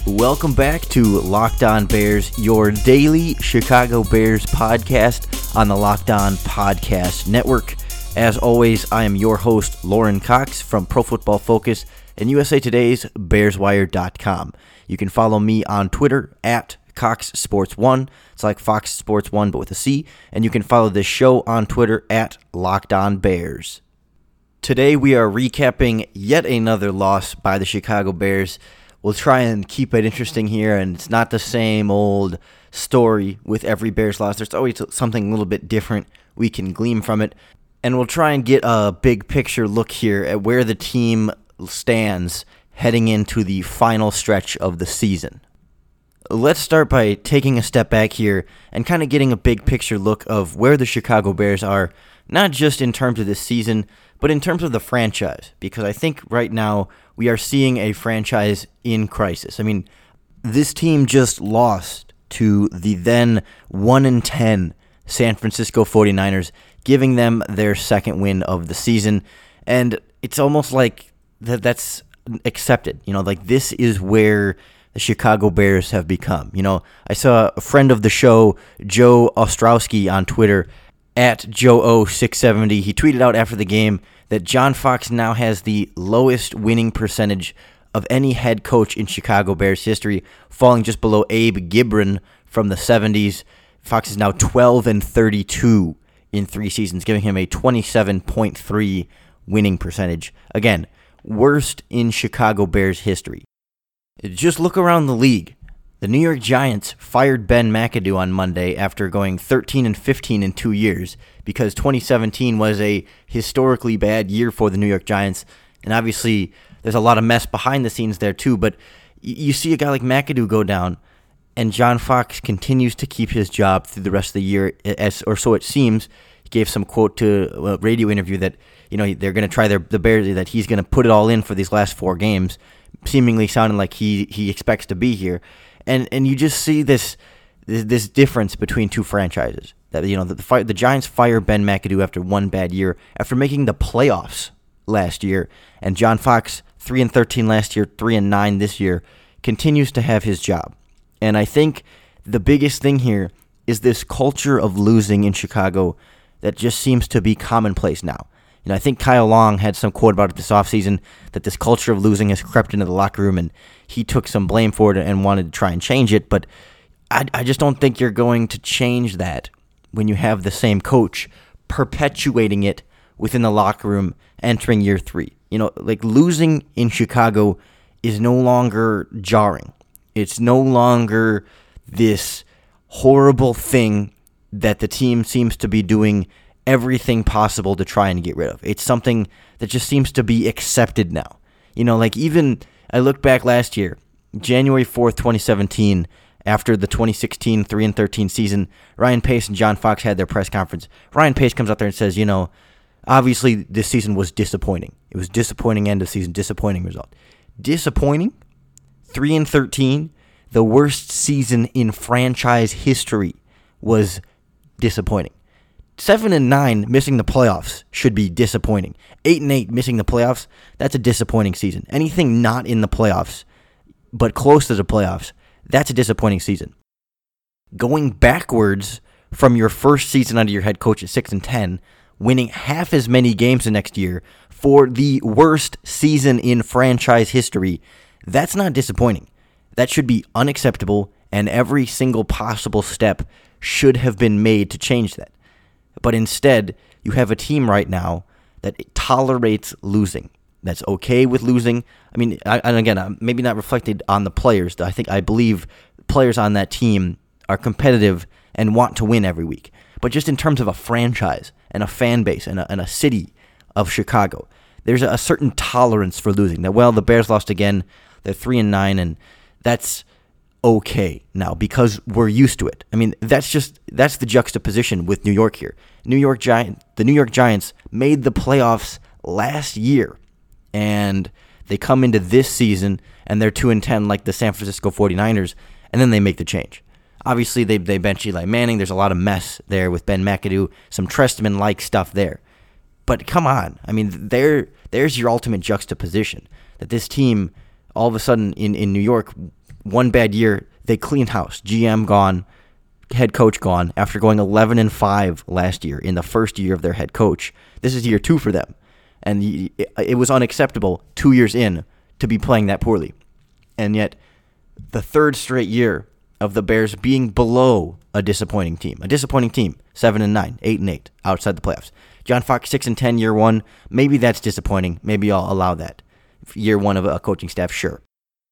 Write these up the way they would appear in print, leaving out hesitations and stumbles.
Welcome back to Locked On Bears, your daily Chicago Bears podcast on the Locked On Podcast Network. As always, I am your host, Lauren Cox from Pro Football Focus and USA Today's BearsWire.com. You can follow me on Twitter at CoxSports1. It's like Fox Sports 1 but with a C. And you can follow this show on Twitter at Locked On Bears. Today we are recapping yet another loss by the Chicago Bears. We'll try and keep it interesting here, and it's not the same old story with every Bears loss. There's always something a little bit different we can glean from it, and we'll try and get a big picture look here at where the team stands heading into the final stretch of the season. Let's start by taking a step back here and kind of getting a big picture look of where the Chicago Bears are, not just in terms of this season, but in terms of the franchise, because I think right now we are seeing a franchise in crisis. I mean, this team just lost to the then 1-10 San Francisco 49ers, giving them their second win of the season, and it's almost like that's accepted. Like this is where the Chicago Bears have become. I saw a friend of the show, Joe Ostrowski, on Twitter, at JoeO670. He tweeted out after the game that John Fox now has the lowest winning percentage of any head coach in Chicago Bears history, falling just below Abe Gibron from the 70s. Fox is now 12-32 in 3 seasons, giving him a 27.3 winning percentage. Again, worst in Chicago Bears history. Just look around the league. The New York Giants fired Ben McAdoo on Monday after going 13-15 in 2 years because 2017 was a historically bad year for the New York Giants. And obviously, there's a lot of mess behind the scenes there too. But you see a guy like McAdoo go down, and John Fox continues to keep his job through the rest of the year, or so it seems. He gave some quote to a radio interview that they're going to try the Bears, that he's going to put it all in for these last 4 games, seemingly sounding like he expects to be here. And you just see this difference between two franchises. That the Giants fire Ben McAdoo after one bad year, after making the playoffs last year, and John Fox 3-13 last year, 3-9 this year, continues to have his job. And I think the biggest thing here is this culture of losing in Chicago that just seems to be commonplace now. I think Kyle Long had some quote about it this offseason, that this culture of losing has crept into the locker room, and he took some blame for it and wanted to try and change it. But I just don't think you're going to change that when you have the same coach perpetuating it within the locker room entering year 3. Like losing in Chicago is no longer jarring. It's no longer this horrible thing that the team seems to be doing everything possible to try and get rid of. It's something that just seems to be accepted now. Like even I look back last year, January 4th, 2017, after the 2016 3-13 season, Ryan Pace and John Fox had their press conference. Ryan Pace comes out there and says, obviously this season was disappointing. It was disappointing end of season, disappointing result. Disappointing? 3-13, the worst season in franchise history, was disappointing. 7-9 missing the playoffs should be disappointing. 8-8 missing the playoffs, that's a disappointing season. Anything not in the playoffs, but close to the playoffs, that's a disappointing season. Going backwards from your first season under your head coach at 6-10, winning half as many games the next year for the worst season in franchise history, that's not disappointing. That should be unacceptable, and every single possible step should have been made to change that. But instead, you have a team right now that tolerates losing, that's okay with losing. I mean, and again, maybe not reflected on the players. I believe players on that team are competitive and want to win every week. But just in terms of a franchise and a fan base and a city of Chicago, there's a certain tolerance for losing. That, the Bears lost again. They're 3-9, and that's okay now because we're used to it. I mean, that's the juxtaposition with New York here. The New York Giants made the playoffs last year, and they come into this season and they're 2-10 like the San Francisco 49ers, and then they make the change. Obviously, they bench Eli Manning. There's a lot of mess there with Ben McAdoo, some Trestman-like stuff there. But come on. I mean, there's your ultimate juxtaposition, that this team all of a sudden in New York one bad year, they cleaned house. GM gone, head coach gone after going 11-5 last year in the first year of their head coach. This is year 2 for them. And it was unacceptable 2 years in to be playing that poorly. And yet, the third straight year of the Bears being below a disappointing team. 7-9, 8-8 outside the playoffs. John Fox 6-10 year 1. Maybe that's disappointing. Maybe I'll allow that. Year 1 of a coaching staff, sure.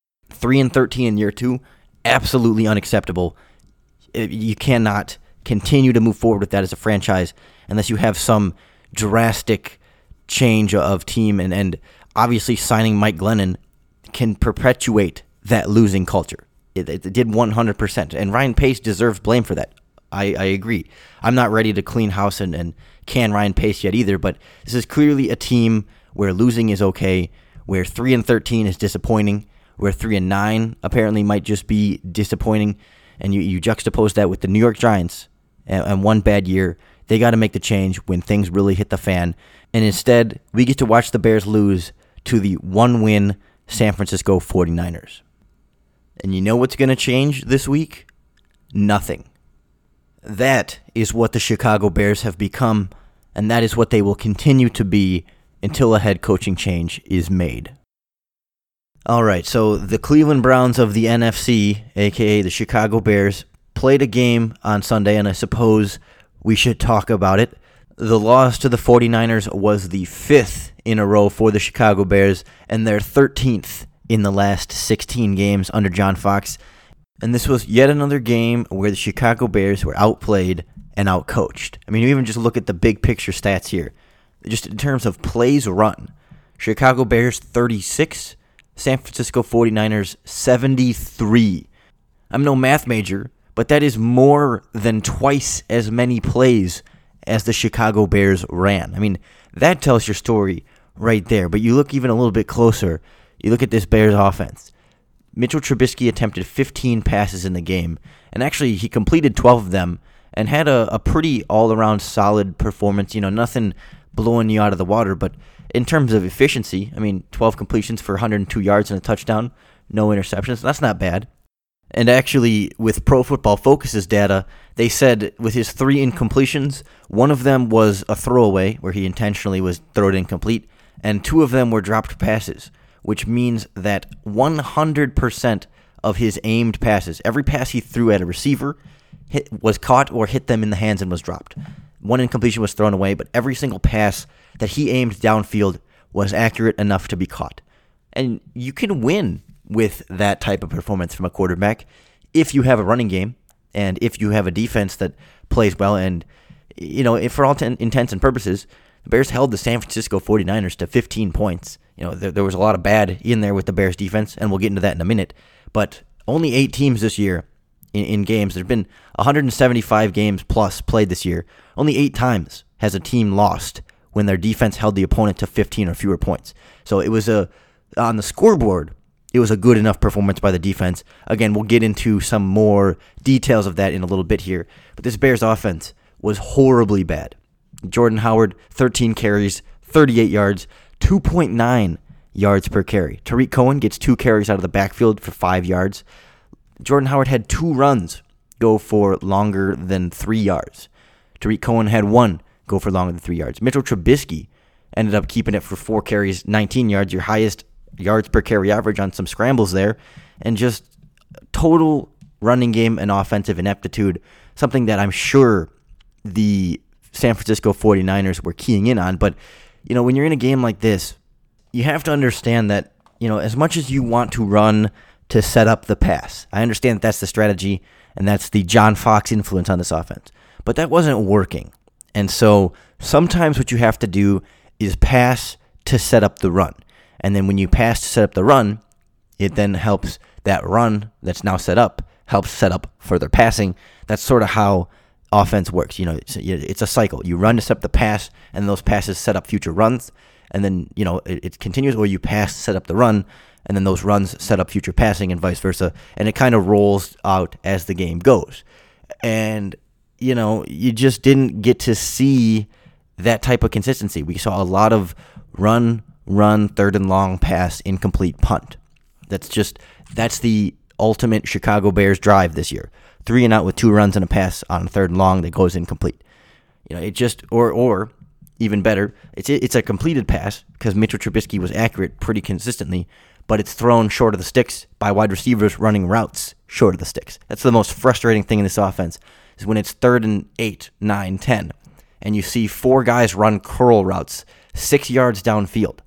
3-13 in year 2, absolutely unacceptable. You cannot continue to move forward with that as a franchise unless you have some drastic change of team. And obviously signing Mike Glennon can perpetuate that losing culture. It did 100%. And Ryan Pace deserves blame for that. I agree. I'm not ready to clean house and can Ryan Pace yet either, but this is clearly a team where losing is okay, where 3-13 is disappointing, where 3-9 apparently might just be disappointing, and you juxtapose that with the New York Giants and one bad year. They got to make the change when things really hit the fan, and instead we get to watch the Bears lose to the 1-win San Francisco 49ers. And you know what's going to change this week? Nothing. That is what the Chicago Bears have become, and that is what they will continue to be until a head coaching change is made. All right, so the Cleveland Browns of the NFC, a.k.a. the Chicago Bears, played a game on Sunday, and I suppose we should talk about it. The loss to the 49ers was the 5th in a row for the Chicago Bears, and their 13th in the last 16 games under John Fox. And this was yet another game where the Chicago Bears were outplayed and outcoached. I mean, you even just look at the big picture stats here. Just in terms of plays run, Chicago Bears 36, San Francisco 49ers 73. I'm no math major, but that is more than twice as many plays as the Chicago Bears ran. I mean, that tells your story right there. But you look even a little bit closer, you look at this Bears offense. Mitchell Trubisky attempted 15 passes in the game, and actually he completed 12 of them and had a pretty all-around solid performance. You know, nothing blowing you out of the water, but in terms of efficiency, I mean, 12 completions for 102 yards and a touchdown, no interceptions. That's not bad. And actually, with Pro Football Focus's data, they said with his 3 incompletions, one of them was a throwaway, where he intentionally was thrown incomplete, and 2 of them were dropped passes, which means that 100% of his aimed passes, every pass he threw at a receiver, was caught or hit them in the hands and was dropped. 1 incompletion was thrown away, but every single pass that he aimed downfield was accurate enough to be caught. And you can win with that type of performance from a quarterback if you have a running game and if you have a defense that plays well. And, you know, for all intents and purposes, the Bears held the San Francisco 49ers to 15 points. You know, there was a lot of bad in there with the Bears defense, and we'll get into that in a minute. But only 8 teams this year in games. There have been 175 games plus played this year. Only 8 times has a team lost when their defense held the opponent to 15 or fewer points. So it was on the scoreboard, it was a good enough performance by the defense. Again, we'll get into some more details of that in a little bit here. But this Bears offense was horribly bad. Jordan Howard, 13 carries, 38 yards, 2.9 yards per carry. Tariq Cohen gets 2 carries out of the backfield for 5 yards. Jordan Howard had 2 runs go for longer than 3 yards. Tariq Cohen had 1 go for longer than 3 yards. Mitchell Trubisky ended up keeping it for 4 carries, 19 yards, your highest yards per carry average on some scrambles there, and just total running game and offensive ineptitude, something that I'm sure the San Francisco 49ers were keying in on. But, you know, when you're in a game like this, you have to understand that, you know, as much as you want to run to set up the pass, I understand that that's the strategy and that's the John Fox influence on this offense, but that wasn't working. And so sometimes what you have to do is pass to set up the run. And then when you pass to set up the run, it then helps that run that's now set up, helps set up further passing. That's sort of how offense works. You know, it's a cycle. You run to set up the pass, and those passes set up future runs. And then, you know, it continues, or you pass to set up the run, and then those runs set up future passing and vice versa. And it kind of rolls out as the game goes. And, you know, you just didn't get to see that type of consistency. We saw a lot of run, third and long, pass, incomplete, punt. That's the ultimate Chicago Bears drive this year. 3 and out with 2 runs and a pass on 3rd and long that goes incomplete. It just, or even better, it's a completed pass because Mitchell Trubisky was accurate pretty consistently, but it's thrown short of the sticks by wide receivers running routes short of the sticks. That's the most frustrating thing in this offense, is when it's 3rd and 8, 9, 10, and you see 4 guys run curl routes 6 yards downfield,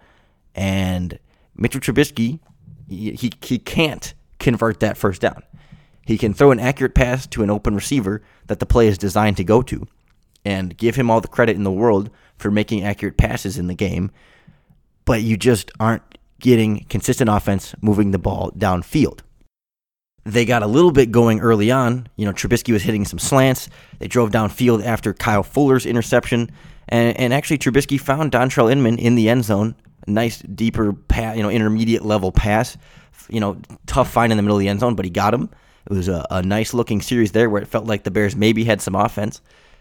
and Mitchell Trubisky, he can't convert that first down. He can throw an accurate pass to an open receiver that the play is designed to go to, and give him all the credit in the world for making accurate passes in the game, but you just aren't getting consistent offense moving the ball downfield. They got a little bit going early on. Trubisky was hitting some slants. They drove downfield after Kyle Fuller's interception, and actually Trubisky found Dontrell Inman in the end zone. A nice deeper pass, intermediate level pass. Tough find in the middle of the end zone, but he got him. It was a nice looking series there where it felt like the Bears maybe had some offense.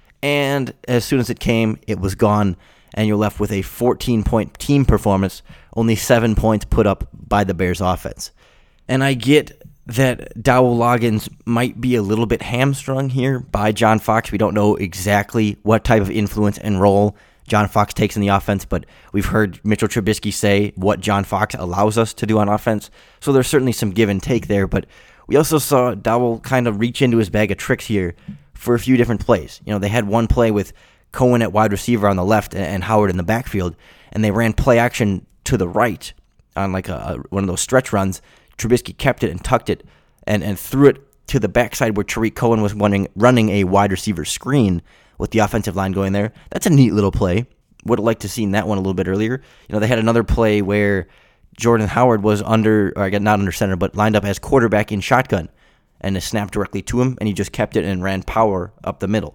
And as soon as it came, it was gone, and you're left with a 14-point team performance, only 7 points put up by the Bears offense. And I get that Dowell Loggins might be a little bit hamstrung here by John Fox. We don't know exactly what type of influence and role John Fox takes in the offense, but we've heard Mitchell Trubisky say what John Fox allows us to do on offense. So there's certainly some give and take there, but we also saw Dowell kind of reach into his bag of tricks here for a few different plays. They had one play with Cohen at wide receiver on the left and Howard in the backfield, and they ran play action to the right on like one of those stretch runs. Trubisky kept it and tucked it and threw it to the backside where Tariq Cohen was running a wide receiver screen with the offensive line going there. That's a neat little play. Would have liked to have seen that one a little bit earlier. They had another play where Jordan Howard was not under center, but lined up as quarterback in shotgun, and it snapped directly to him, and he just kept it and ran power up the middle.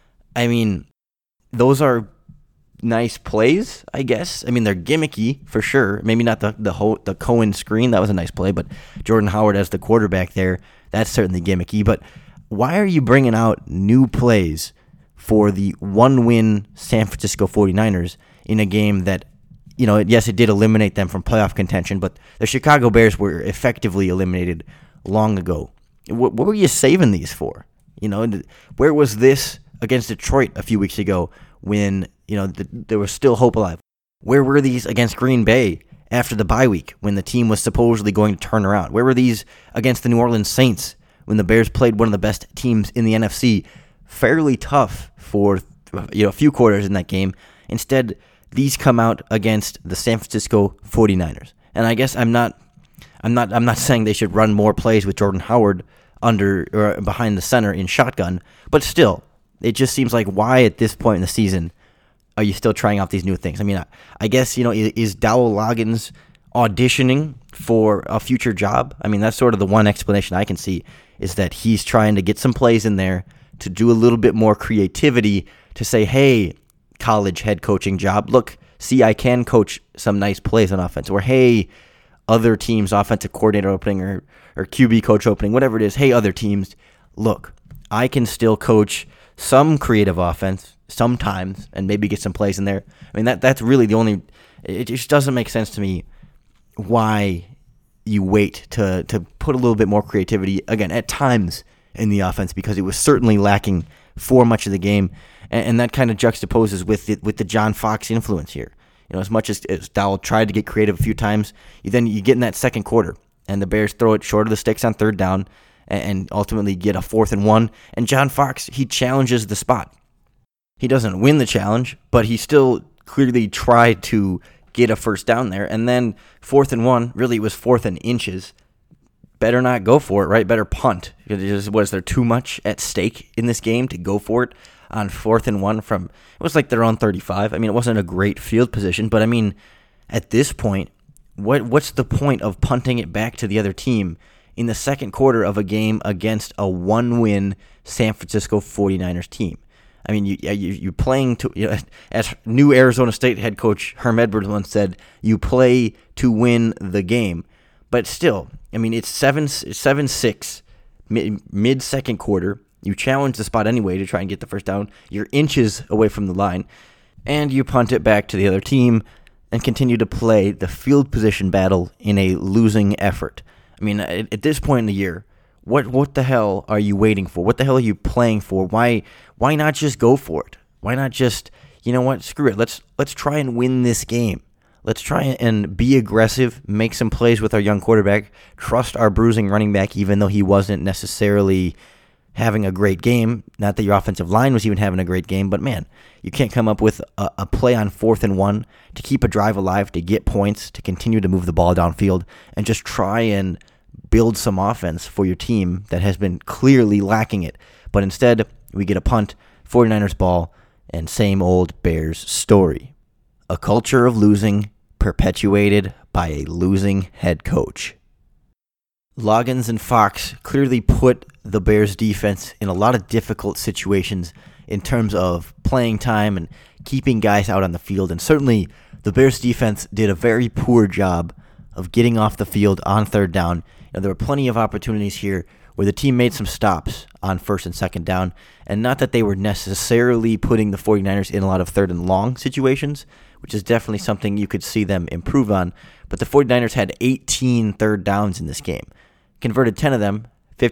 I mean, those are nice plays, I guess. I mean, they're gimmicky for sure. Maybe not the Cohen screen. That was a nice play, but Jordan Howard as the quarterback there, that's certainly gimmicky. But why are you bringing out new plays for the 1-win San Francisco 49ers in a game that, yes, it did eliminate them from playoff contention, but the Chicago Bears were effectively eliminated long ago? What were you saving these for? Where was this against Detroit a few weeks ago when, there was still hope alive? Where were these against Green Bay after the bye week when the team was supposedly going to turn around? Where were these against the New Orleans Saints when the Bears played one of the best teams in the NFC? Fairly tough for a few quarters in that game. Instead, these come out against the San Francisco 49ers. And I guess I'm not saying they should run more plays with Jordan Howard under or behind the center in shotgun, but still, it just seems like, why at this point in the season are you still trying out these new things? I mean, I guess, is Dowell Loggins auditioning for a future job? I mean, that's sort of the one explanation I can see, is that he's trying to get some plays in there to do a little bit more creativity to say, hey, college head coaching job, look, see, I can coach some nice plays on offense. Or, hey, other teams' offensive coordinator opening or QB coach opening, whatever it is, hey, other teams, look, I can still coach some creative offense sometimes and maybe get some plays in there. I mean, that's really the only – it just doesn't make sense to me why you wait to put a little bit more creativity, again, at times in the offense, because it was certainly lacking for much of the game, and that kind of juxtaposes with the John Fox influence here. As much as Dowell tried to get creative a few times, you get in that second quarter, and the Bears throw it short of the sticks on 3rd down, and ultimately get a 4th and 1. And John Fox, he challenges the spot. He doesn't win the challenge, but he still clearly tried to get a first down there. And then 4th and 1, really it was 4th and inches. Better not go for it, right? Better punt. Was there too much at stake in this game to go for it on 4th and 1 from, it was like their own 35. I mean, it wasn't a great field position, but I mean, at this point, what's the point of punting it back to the other team in the second quarter of a game against a 1-win San Francisco 49ers team? I mean, you're playing to, as new Arizona State head coach Herm Edwards once said, you play to win the game. But still, I mean, it's 7-6 mid-second quarter. You challenge the spot anyway to try and get the first down. You're inches away from the line, and you punt it back to the other team and continue to play the field position battle in a losing effort. I I mean, at this point in the year, what the hell are you waiting for? What the hell are you playing for? Why not just go for it? Why not just, you know what, screw it. Let's try and win this game. Let's try and be aggressive, make some plays with our young quarterback, trust our bruising running back, even though he wasn't necessarily having a great game. Not that your offensive line was even having a great game, but man, you can't come up with a play on 4th and 1 to keep a drive alive, to get points, to continue to move the ball downfield, and just try and build some offense for your team that has been clearly lacking it. But instead, we get a punt, 49ers ball, and same old Bears story. A culture of losing perpetuated by a losing head coach. Loggins and Fox clearly put the Bears defense in a lot of difficult situations in terms of playing time and keeping guys out on the field. And certainly the Bears defense did a very poor job of getting off the field on 3rd down. There were plenty of opportunities here where the team made some stops on 1st and 2nd down. And not that they were necessarily putting the 49ers in a lot of 3rd and long situations, which is definitely something you could see them improve on. But the 49ers had 18 3rd downs in this game. Converted 10 of them,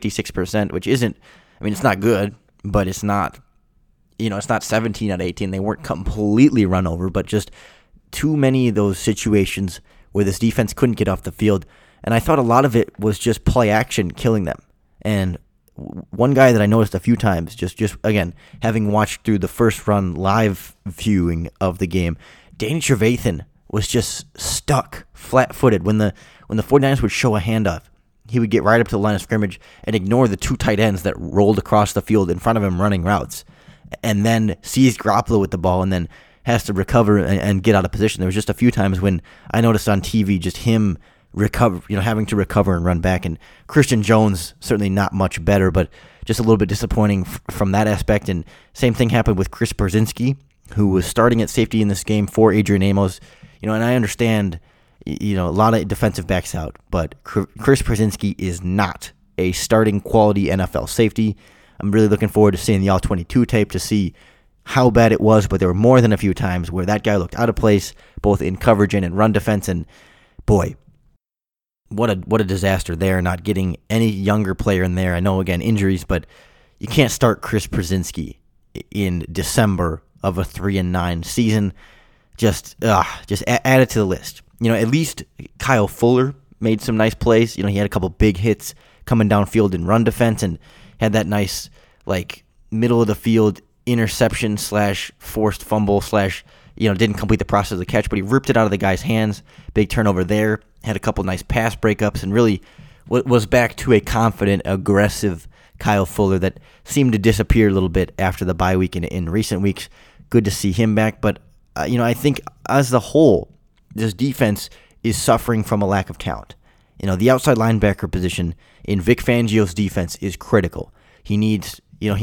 56%, which isn't, I mean, it's not good, but it's not, it's not 17 out of 18. They weren't completely run over, but just too many of those situations where this defense couldn't get off the field. And I thought a lot of it was just play action killing them. And one guy that I noticed a few times, just again, having watched through the first run live viewing of the game, Danny Trevathan was just stuck flat-footed. When the 49ers would show a handoff, he would get right up to the line of scrimmage and ignore the 2 tight ends that rolled across the field in front of him running routes, and then sees Garoppolo with the ball and then has to recover and get out of position. There was just a few times when I noticed on TV just him having to recover and run back. And Christian Jones, certainly not much better, but just a little bit disappointing from that aspect. And same thing happened with Chris Brzezinski, who was starting at safety in this game for Adrian Amos. And I understand, a lot of defensive backs out, but Chris Brzezinski is not a starting quality NFL safety. I'm really looking forward to seeing the All-22 tape to see how bad it was, but there were more than a few times where that guy looked out of place, both in coverage and in run defense, and boy, what a disaster there, not getting any younger player in there. I know, again, injuries, but you can't start Chris Brzezinski in December of a 3-9 season. Just add it to the list. At least Kyle Fuller made some nice plays. He had a couple big hits coming downfield in run defense and had that nice, middle of the field interception / forced fumble / didn't complete the process of the catch, but he ripped it out of the guy's hands. Big turnover there. Had a couple nice pass breakups and really was back to a confident, aggressive Kyle Fuller that seemed to disappear a little bit after the bye week in recent weeks. Good to see him back, but I think as a whole, this defense is suffering from a lack of talent. The outside linebacker position in Vic Fangio's defense is critical. He needs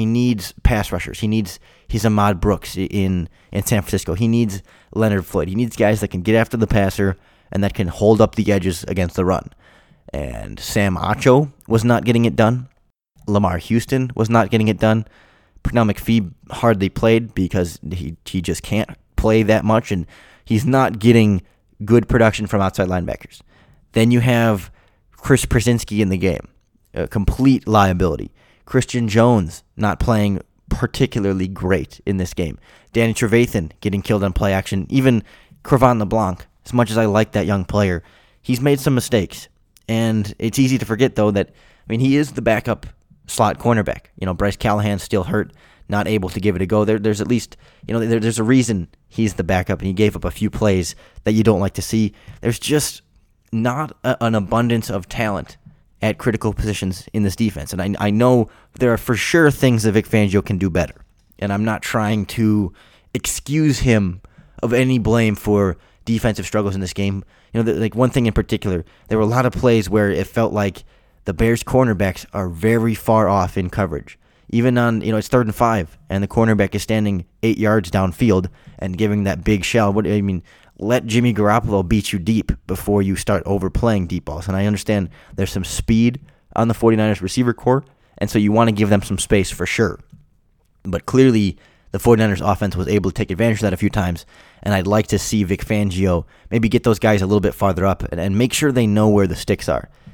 pass rushers. He needs his Ahmad Brooks in San Francisco. He needs Leonard Floyd. He needs guys that can get after the passer and that can hold up the edges against the run. And Sam Acho was not getting it done. Lamar Houston was not getting it done. Pernell McPhee hardly played because he just can't play that much, and he's not getting good production from outside linebackers. Then you have Chris Brzezinski in the game, a complete liability. Christian Jones not playing particularly great in this game. Danny Trevathan getting killed on play action. Even Cre'Von LeBlanc, as much as I like that young player, he's made some mistakes. And it's easy to forget, though, that he is the backup slot cornerback. Bryce Callahan's still hurt, not able to give it a go. There's at least, there's a reason he's the backup, and he gave up a few plays that you don't like to see. There's just not an abundance of talent at critical positions in this defense. And I know there are for sure things that Vic Fangio can do better. And I'm not trying to excuse him of any blame for defensive struggles in this game. One thing in particular, there were a lot of plays where it felt like the Bears cornerbacks are very far off in coverage. Even on, it's 3rd and 5, and the cornerback is standing 8 yards downfield and giving that big shell. Let Jimmy Garoppolo beat you deep before you start overplaying deep balls. And I understand there's some speed on the 49ers receiver core, and so you want to give them some space for sure. But clearly, the 49ers offense was able to take advantage of that a few times, and I'd like to see Vic Fangio maybe get those guys a little bit farther up and make sure they know where the sticks are.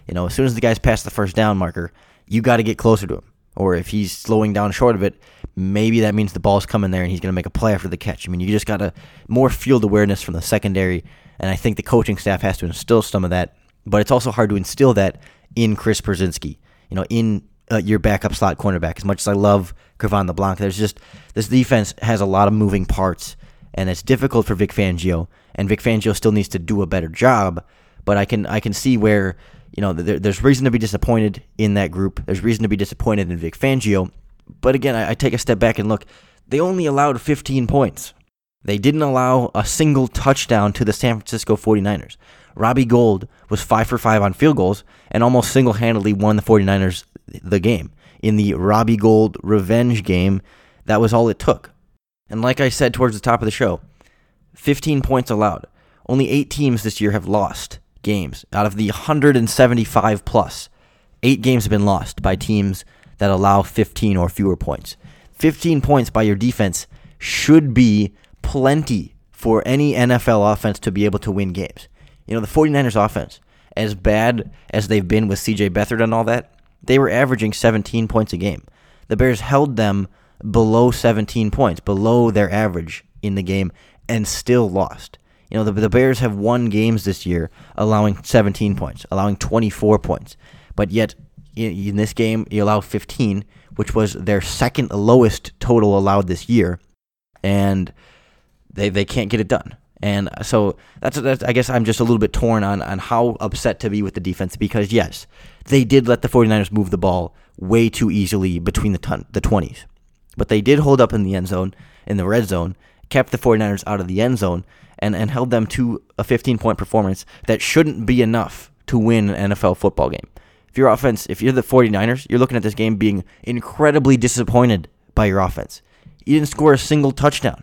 As soon as the guy's past the first down marker, you got to get closer to him. Or if he's slowing down short of it, maybe that means the ball's coming there and he's going to make a play after the catch. You just got more field awareness from the secondary, and I think the coaching staff has to instill some of that. But it's also hard to instill that in Chris Brzezinski, in your backup slot cornerback. As much as I love Cre'Von LeBlanc, this defense has a lot of moving parts, and it's difficult for Vic Fangio. And Vic Fangio still needs to do a better job. But I can see where there's reason to be disappointed in that group. There's reason to be disappointed in Vic Fangio. But again, I take a step back and look. They only allowed 15 points. They didn't allow a single touchdown to the San Francisco 49ers. Robbie Gould was 5 for 5 on field goals and almost single-handedly won the 49ers the game. In the Robbie Gould revenge game, that was all it took. And like I said towards the top of the show, 15 points allowed. Only 8 teams this year have lost games. Out of the 175 plus, 8 games have been lost by teams that allow 15 or fewer points. 15 points by your defense should be plenty for any NFL offense to be able to win games. The 49ers offense, as bad as they've been with C.J. Beathard and all that, they were averaging 17 points a game. The Bears held them below 17 points, below their average in the game, and still lost. The Bears have won games this year allowing 17 points, allowing 24 points. But yet, in this game, you allow 15, which was their second lowest total allowed this year, and they can't get it done. And so that's I guess I'm just a little bit torn on how upset to be with the defense, because, yes, they did let the 49ers move the ball way too easily between the 20s. But they did hold up in the end zone, in the red zone, kept the 49ers out of the end zone, and held them to a 15-point performance that shouldn't be enough to win an NFL football game. If you're the 49ers, you're looking at this game being incredibly disappointed by your offense. You didn't score a single touchdown.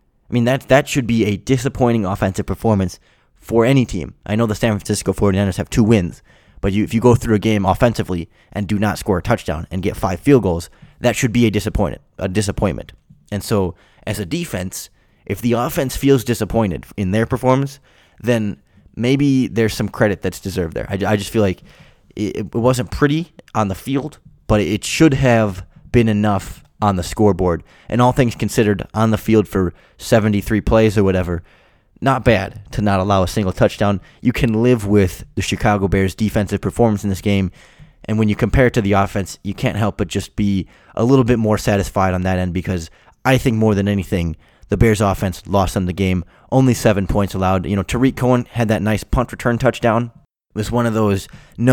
That should be a disappointing offensive performance for any team. I know the San Francisco 49ers have 2 wins, but if you go through a game offensively and do not score a touchdown and get 5 field goals, that should be a disappointment. And so, as a defense, if the offense feels disappointed in their performance, then maybe there's some credit that's deserved there. I just feel like it wasn't pretty on the field, but it should have been enough on the scoreboard. And all things considered, on the field for 73 plays or whatever, not bad to not allow a single touchdown. You can live with the Chicago Bears' defensive performance in this game, and when you compare it to the offense, you can't help but just be a little bit more satisfied on that end, because I think more than anything, the Bears' offense lost them the game. Only 7 points allowed. Tariq Cohen had that nice punt return touchdown. It was one of those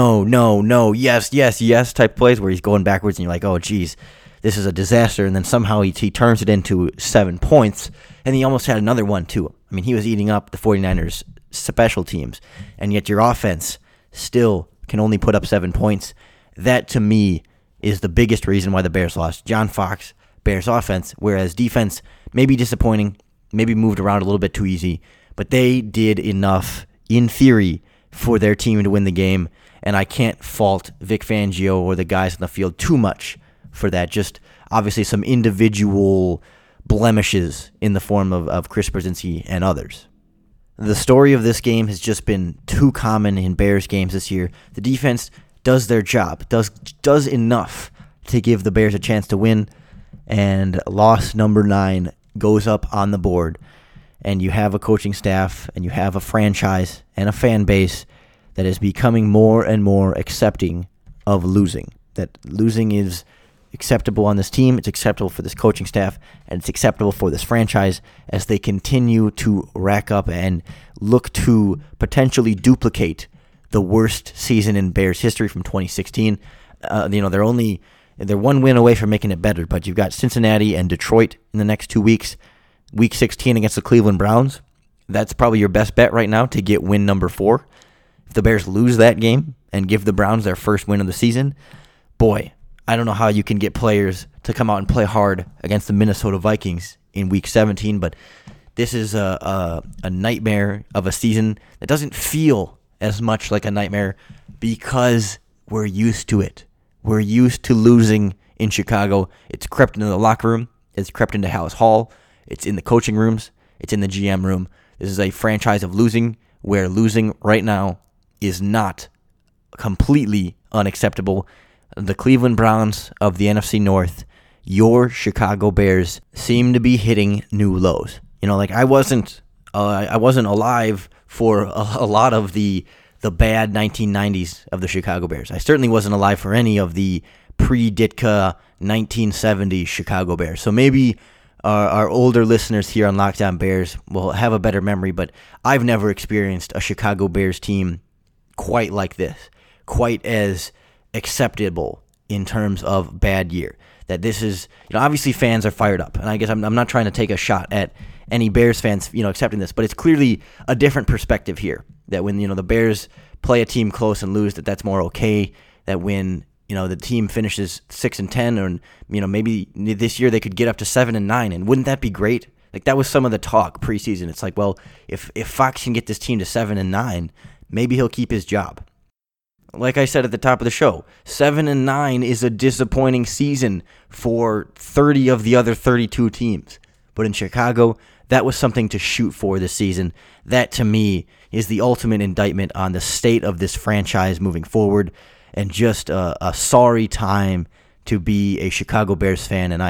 no, yes type plays where he's going backwards and you're like, oh, geez, this is a disaster. And then somehow he turns it into 7 points, and he almost had another one too. He was eating up the 49ers' special teams, and yet your offense still can only put up 7 points. That, to me, is the biggest reason why the Bears lost. John Fox, Bears offense, whereas defense may be disappointing, maybe moved around a little bit too easy, but they did enough, in theory, for their team to win the game, and I can't fault Vic Fangio or the guys on the field too much for that. Just obviously some individual blemishes in the form of Chris Brzezinski and others. The story of this game has just been too common in Bears games this year. The defense does their job, does enough to give the Bears a chance to win, and loss number 9 goes up on the board. And you have a coaching staff, and you have a franchise and a fan base that is becoming more and more accepting of losing. That losing is acceptable on this team, it's acceptable for this coaching staff, and it's acceptable for this franchise as they continue to rack up and look to potentially duplicate the worst season in Bears history from 2016. They're one win away from making it better, but you've got Cincinnati and Detroit in the next 2 weeks. Week 16 against the Cleveland Browns. That's probably your best bet right now to get win number 4. If the Bears lose that game and give the Browns their first win of the season, boy, I don't know how you can get players to come out and play hard against the Minnesota Vikings in Week 17, but this is a nightmare of a season that doesn't feel as much like a nightmare because we're used to it. We're used to losing in Chicago. It's crept into the locker room. It's crept into Halas Hall. It's in the coaching rooms. It's in the GM room. This is a franchise of losing, where losing right now is not completely unacceptable. The Cleveland Browns of the NFC North, your Chicago Bears, seem to be hitting new lows. Like I wasn't alive for a lot of the bad 1990s of the Chicago Bears. I certainly wasn't alive for any of the pre-Ditka 1970s Chicago Bears. So maybe our older listeners here on Locked On Bears will have a better memory, but I've never experienced a Chicago Bears team quite like this, quite as acceptable in terms of bad year. That this is, obviously fans are fired up, and I guess I'm not trying to take a shot at any Bears fans, accepting this, but it's clearly a different perspective here. That when, the Bears play a team close and lose, that's more okay. That when, the team finishes 6-10, or, maybe this year they could get up to 7-9, and wouldn't that be great? Like, that was some of the talk preseason. It's like, well, if Fox can get this team to 7-9, maybe he'll keep his job. Like I said at the top of the show, 7-9 is a disappointing season for 30 of the other 32 teams. But in Chicago, that was something to shoot for this season. That, to me, is the ultimate indictment on the state of this franchise moving forward, and just a sorry time to be a Chicago Bears fan. And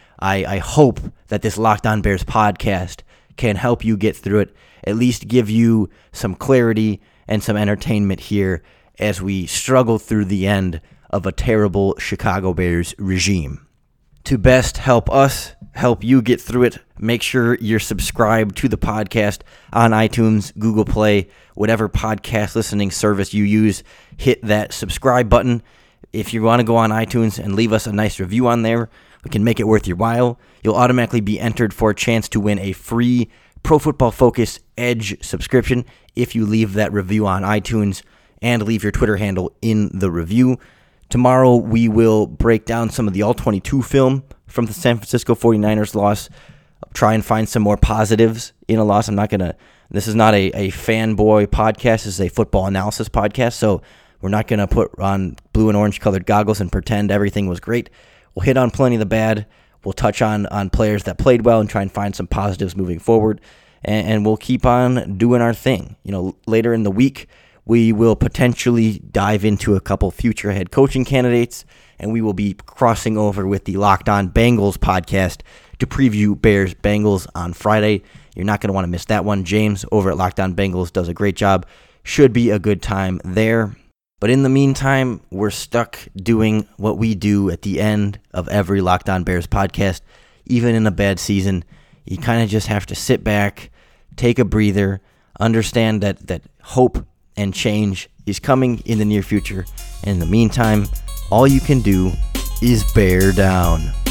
I hope that this Locked On Bears podcast can help you get through it, at least give you some clarity and some entertainment here as we struggle through the end of a terrible Chicago Bears regime. To best help us help you get through it, make sure you're subscribed to the podcast on iTunes, Google Play, whatever podcast listening service you use. Hit that subscribe button. If you want to go on iTunes and leave us a nice review on there, we can make it worth your while. You'll automatically be entered for a chance to win a free Pro Football Focus Edge subscription if you leave that review on iTunes and leave your Twitter handle in the review. Tomorrow we will break down some of the All-22 film from the San Francisco 49ers loss. Try and find some more positives in a loss. This is not a fanboy podcast. This is a football analysis podcast, so we're not going to put on blue and orange colored goggles and pretend everything was great. We'll hit on plenty of the bad. We'll touch on players that played well and try and find some positives moving forward. And we'll keep on doing our thing. Later in the week, we will potentially dive into a couple future head coaching candidates, and we will be crossing over with the Locked On Bengals podcast to preview Bears-Bengals on Friday. You're not going to want to miss that one. James over at Locked On Bengals does a great job. Should be a good time there. But in the meantime, we're stuck doing what we do at the end of every Locked On Bears podcast. Even in a bad season, you kind of just have to sit back, take a breather, understand that hope and change is coming in the near future. And in the meantime, all you can do is bear down.